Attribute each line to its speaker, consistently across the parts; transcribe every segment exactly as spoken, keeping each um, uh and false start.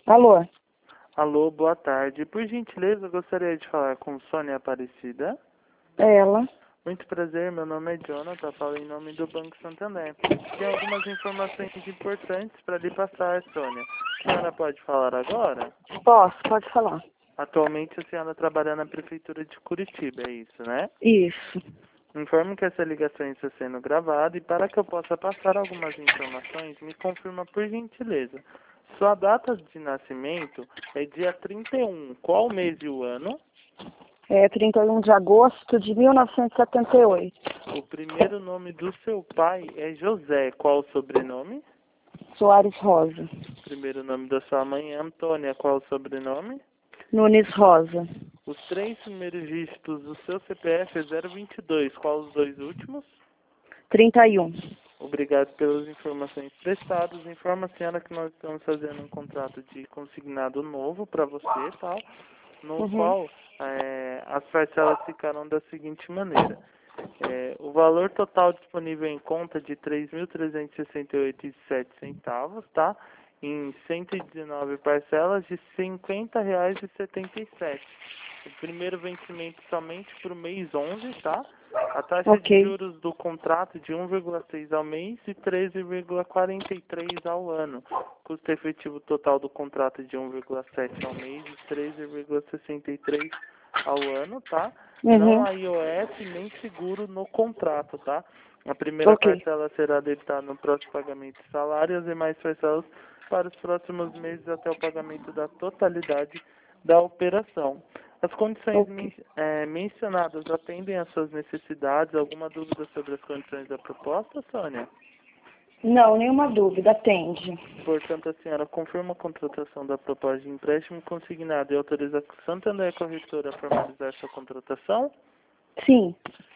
Speaker 1: Alô?
Speaker 2: Alô, boa tarde. Por gentileza, eu gostaria de falar com Sônia Aparecida.
Speaker 1: É ela.
Speaker 2: Muito prazer, meu nome é Jonathan, falo em nome do Banco Santander. Tem algumas informações importantes para lhe passar, Sônia. A senhora pode falar agora?
Speaker 1: Posso, pode falar.
Speaker 2: Atualmente a senhora trabalha na Prefeitura de Curitiba, é isso, né?
Speaker 1: Isso.
Speaker 2: Informo que essa ligação está sendo gravada e para que eu possa passar algumas informações, me confirma por gentileza. Sua data de nascimento é dia trinta e um. Qual mês e o ano?
Speaker 1: É trinta e um de agosto de mil novecentos e setenta e oito.
Speaker 2: O primeiro nome do seu pai é José. Qual o sobrenome?
Speaker 1: Soares Rosa.
Speaker 2: O primeiro nome da sua mãe é Antônia. Qual o sobrenome?
Speaker 1: Nunes Rosa.
Speaker 2: Os três primeiros dígitos do seu C P F é zero vinte e dois. Qual os dois últimos?
Speaker 1: trinta e um.
Speaker 2: Obrigado pelas informações prestadas. Informa a senhora que nós estamos fazendo um contrato de consignado novo para você, tá? No
Speaker 1: Uhum.
Speaker 2: qual é, as parcelas ficarão da seguinte maneira. É, o valor total disponível em conta de três mil trezentos e sessenta e oito reais e sete centavos, tá? Em cento e dezenove parcelas de cinquenta reais e setenta e sete. O primeiro vencimento somente para o mês onze, tá? A taxa
Speaker 1: Ok.
Speaker 2: de juros do contrato de um vírgula seis ao mês e treze vírgula quarenta e três ao ano. Custo efetivo total do contrato de um vírgula sete ao mês e treze vírgula sessenta e três ao ano, tá? Não
Speaker 1: Uhum.
Speaker 2: há I O F nem seguro no contrato, tá? A primeira
Speaker 1: Ok.
Speaker 2: parcela será debitada no próximo pagamento de salário e as demais parcelas para os próximos meses até o pagamento da totalidade da operação. As condições
Speaker 1: Ok.
Speaker 2: men eh, mencionadas atendem às suas necessidades? Alguma dúvida sobre as condições da proposta, Sônia?
Speaker 1: Não, nenhuma dúvida. Atende.
Speaker 2: Portanto, a senhora confirma a contratação da proposta de empréstimo consignado e autoriza a Santander Corretora a formalizar sua contratação?
Speaker 1: Sim.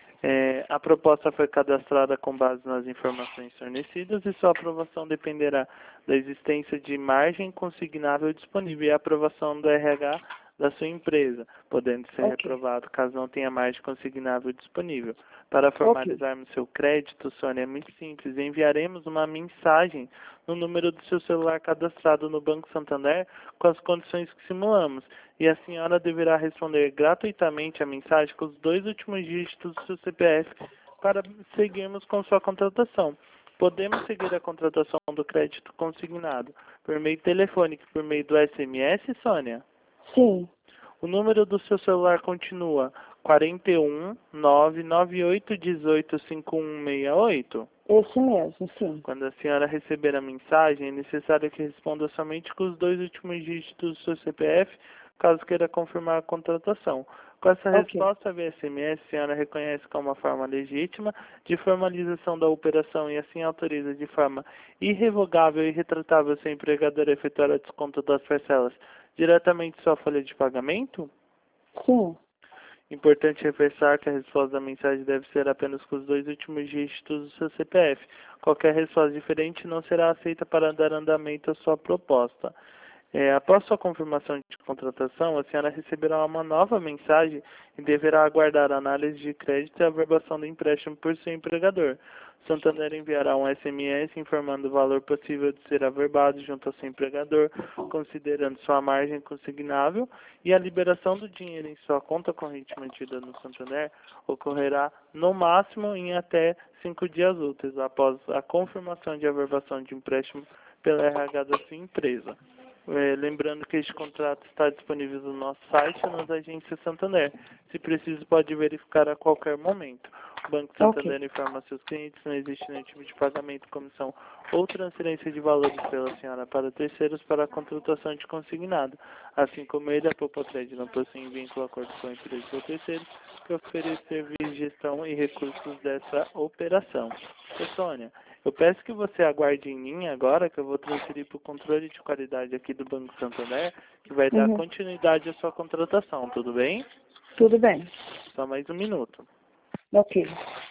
Speaker 2: É, a proposta foi cadastrada com base nas informações fornecidas e sua aprovação dependerá da existência de margem consignável disponível e a aprovação do R H da sua empresa, podendo ser
Speaker 1: Ok.
Speaker 2: reprovado caso não tenha margem consignável disponível. Para
Speaker 1: Ok.
Speaker 2: formalizarmos seu crédito, Sônia, é muito simples. Enviaremos uma mensagem no número do seu celular cadastrado no Banco Santander com as condições que simulamos. E a senhora deverá responder gratuitamente a mensagem com os dois últimos dígitos do seu C P F para seguirmos com sua contratação. Podemos seguir a contratação do crédito consignado por meio telefônico, por meio do S M S, Sônia?
Speaker 1: Sim.
Speaker 2: O número do seu celular continua quarenta e um, nove nove oito um oito, cinco um seis oito?
Speaker 1: Esse mesmo, sim.
Speaker 2: Quando a senhora receber a mensagem, é necessário que responda somente com os dois últimos dígitos do seu C P F, caso queira confirmar a contratação. Com essa
Speaker 1: Ok.
Speaker 2: resposta via S M S, a senhora reconhece como uma forma legítima de formalização da operação e assim autoriza de forma irrevogável e retratável seu empregador a efetuar o desconto das parcelas diretamente em sua folha de pagamento?
Speaker 1: Sim.
Speaker 2: Importante reforçar que a resposta da mensagem deve ser apenas com os dois últimos dígitos do seu C P F. Qualquer resposta diferente não será aceita para dar andamento à sua proposta. É, após sua confirmação de contratação, a senhora receberá uma nova mensagem e deverá aguardar a análise de crédito e a averbação do empréstimo por seu empregador. Santander enviará um S M S informando o valor possível de ser averbado junto ao seu empregador, considerando sua margem consignável, e a liberação do dinheiro em sua conta corrente mantida no Santander ocorrerá no máximo em até cinco dias úteis após a confirmação de averbação de empréstimo pela R H da sua empresa. É, lembrando que este contrato está disponível no nosso site e nas agências Santander. Se preciso, pode verificar a qualquer momento. O Banco
Speaker 1: Ok.
Speaker 2: Santander informa seus clientes que não existe nenhum tipo de pagamento, comissão ou transferência de valores pela senhora para terceiros para a contratação de consignado. Assim como ele, a Popotred não possui vínculo acordo com a empresa ou terceiros que oferecer serviços de gestão e recursos dessa operação. Ô, Sônia, eu peço que você aguarde em mim agora, que eu vou transferir para o controle de qualidade aqui do Banco Santander, que vai dar
Speaker 1: Uhum.
Speaker 2: continuidade à sua contratação, tudo bem?
Speaker 1: Tudo bem.
Speaker 2: Só mais um minuto.
Speaker 1: Ok.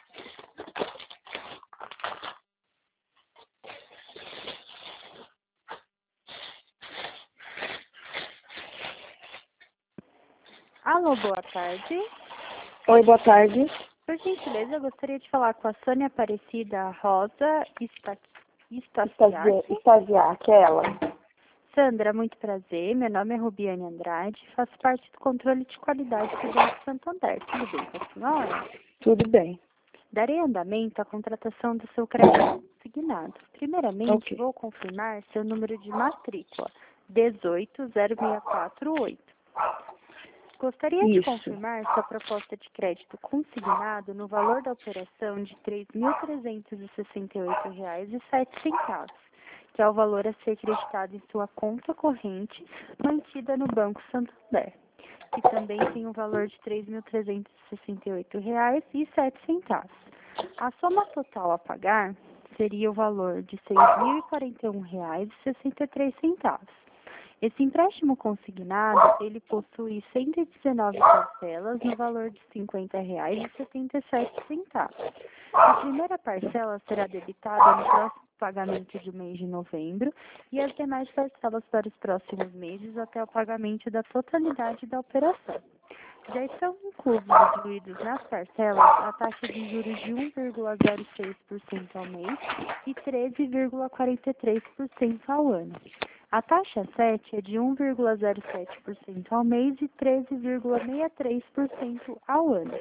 Speaker 3: Alô, boa tarde.
Speaker 1: Oi, boa tarde.
Speaker 3: Por gentileza, eu gostaria de falar com a Sônia Aparecida Rosa Esta-
Speaker 1: Estagia-
Speaker 3: Estasiaki.
Speaker 1: Estagiar, que é ela.
Speaker 3: Sandra, muito prazer. Meu nome é Rubiane Andrade, faço parte do controle de qualidade do Banco Santander. Tudo bem com a senhora?
Speaker 1: Tudo bem.
Speaker 3: Darei andamento à contratação do seu crédito consignado. Primeiramente,
Speaker 1: Ok.
Speaker 3: vou confirmar seu número de matrícula, dezoito zero seis quatro oito. Gostaria de
Speaker 1: Isso.
Speaker 3: confirmar sua proposta de crédito consignado no valor da operação de três mil trezentos e sessenta e oito reais e sete centavos, que é o valor a ser creditado em sua conta corrente mantida no Banco Santander, que também tem um valor de três mil trezentos e sessenta e oito reais e sete centavos. A soma total a pagar seria o valor de seis mil e quarenta e um reais e sessenta e três centavos. Esse empréstimo consignado, ele possui cento e dezenove parcelas no valor de cinquenta reais e setenta e sete centavos. A primeira parcela será debitada no próximo pagamento do mês de novembro e as demais parcelas para os próximos meses até o pagamento da totalidade da operação. Já estão inclusos e incluídos nas parcelas a taxa de juros de um vírgula zero seis por cento ao mês e treze vírgula quarenta e três por cento ao ano. A taxa sete é de um vírgula zero sete por cento ao mês e treze vírgula sessenta e três por cento ao ano.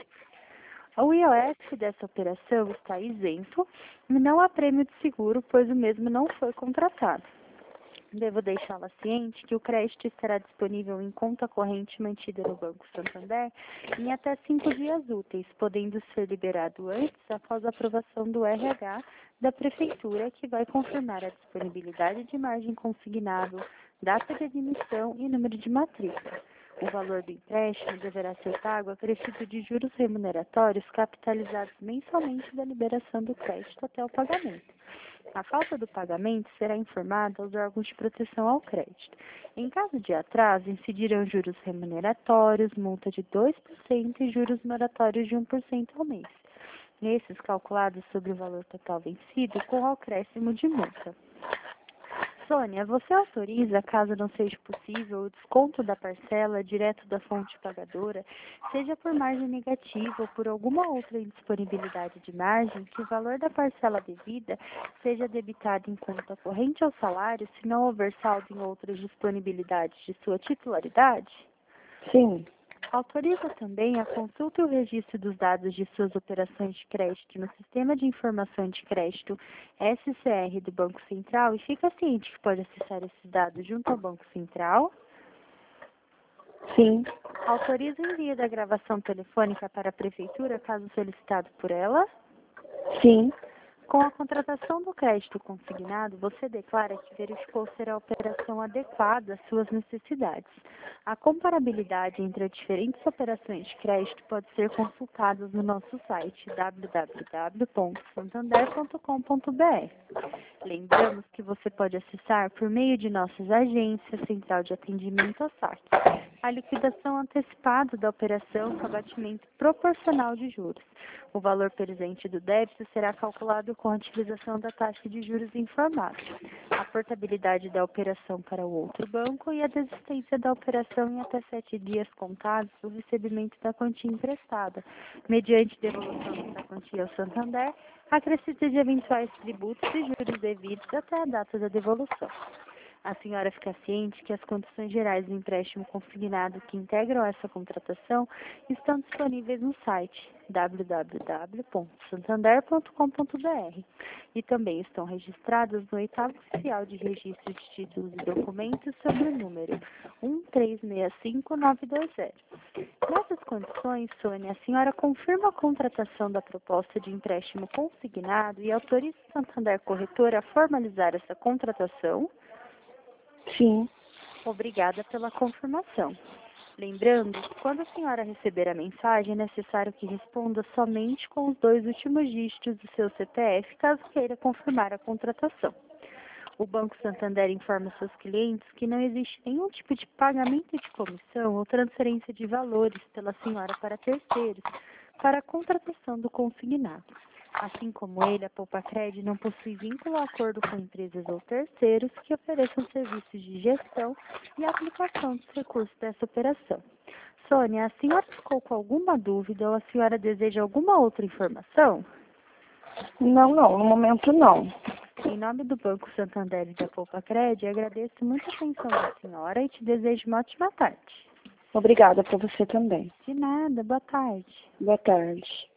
Speaker 3: O I O F dessa operação está isento e não há prêmio de seguro, pois o mesmo não foi contratado. Devo deixá-la ciente que o crédito estará disponível em conta corrente mantida no Banco Santander em até cinco dias úteis, podendo ser liberado antes após a aprovação do R H da Prefeitura, que vai confirmar a disponibilidade de margem consignado, data de admissão e número de matrícula. O valor do empréstimo deverá ser pago acrescido de juros remuneratórios capitalizados mensalmente da liberação do crédito até o pagamento. A falta do pagamento será informada aos órgãos de proteção ao crédito. Em caso de atraso, incidirão juros remuneratórios, multa de dois por cento e juros moratórios de um por cento ao mês. Esses calculados sobre o valor total vencido com acréscimo de multa. Sônia, você autoriza, caso não seja possível, o desconto da parcela direto da fonte pagadora, seja por margem negativa ou por alguma outra indisponibilidade de margem, que o valor da parcela devida seja debitado em conta corrente ao salário, se não houver saldo em outras disponibilidades de sua titularidade?
Speaker 1: Sim.
Speaker 3: Autoriza também a consulta e o registro dos dados de suas operações de crédito no Sistema de Informação de Crédito S C R do Banco Central e fica ciente que pode acessar esses dados junto ao Banco Central?
Speaker 1: Sim.
Speaker 3: Autoriza o envio da gravação telefônica para a Prefeitura, caso solicitado por ela?
Speaker 1: Sim.
Speaker 3: Com a contratação do crédito consignado, você declara que verificou ser a operação adequada às suas necessidades. A comparabilidade entre as diferentes operações de crédito pode ser consultada no nosso site w w w ponto santander ponto com ponto b r. Lembramos que você pode acessar por meio de nossas agências, central de atendimento ou saque, a liquidação antecipada da operação com abatimento proporcional de juros. O valor presente do débito será calculado com a utilização da taxa de juros informada, a portabilidade da operação para o outro banco e a desistência da operação em até sete dias contados do recebimento da quantia emprestada, mediante devolução dessa quantia ao Santander, acrescida de eventuais tributos e juros devidos até a data da devolução. A senhora fica ciente que as condições gerais do empréstimo consignado que integram essa contratação estão disponíveis no site w w w ponto santander ponto com ponto b r e também estão registradas no oitavo oficial de registro de títulos e documentos sob o número um três seis cinco nove dois zero. Nessas condições, Sônia, a senhora confirma a contratação da proposta de empréstimo consignado e autoriza o Santander Corretora a formalizar essa contratação?
Speaker 1: Sim.
Speaker 3: Obrigada pela confirmação. Lembrando, quando a senhora receber a mensagem, é necessário que responda somente com os dois últimos dígitos do seu C P F, caso queira confirmar a contratação. O Banco Santander informa seus clientes que não existe nenhum tipo de pagamento de comissão ou transferência de valores pela senhora para terceiros para a contratação do consignado. Assim como ele, a Poupacred não possui vínculo ou acordo com empresas ou terceiros que ofereçam serviços de gestão e aplicação dos recursos dessa operação. Sônia, a senhora ficou com alguma dúvida ou a senhora deseja alguma outra informação?
Speaker 1: Não, não. No momento, não.
Speaker 3: Em nome do Banco Santander e da Poupa Cred, agradeço muito a atenção da senhora e te desejo uma ótima tarde.
Speaker 1: Obrigada para você também.
Speaker 3: De nada, boa tarde.
Speaker 1: Boa tarde.